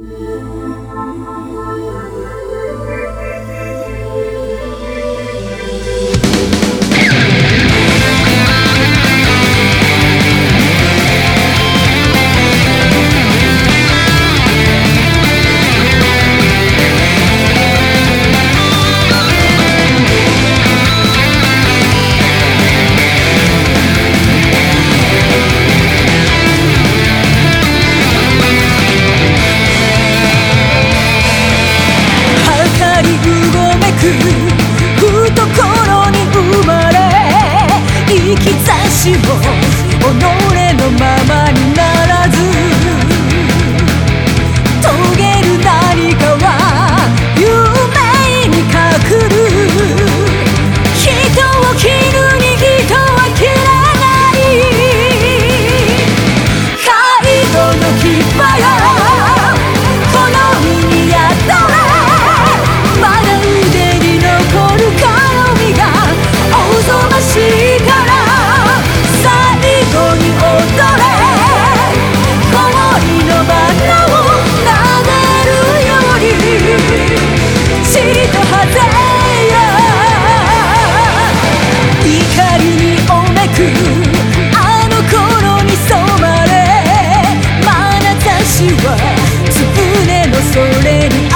懐に生まれ生きざしを己のままにならず遂げる何かは夢に隠る人を切るに人は切らない介護の牙よこの身にやったれまだ腕に残る鏡がおぞましいから最後に踊れ氷の花を撫でるように血とハゼよ怒りにおめくあの頃に染まれ眼差しはつぶねのそれに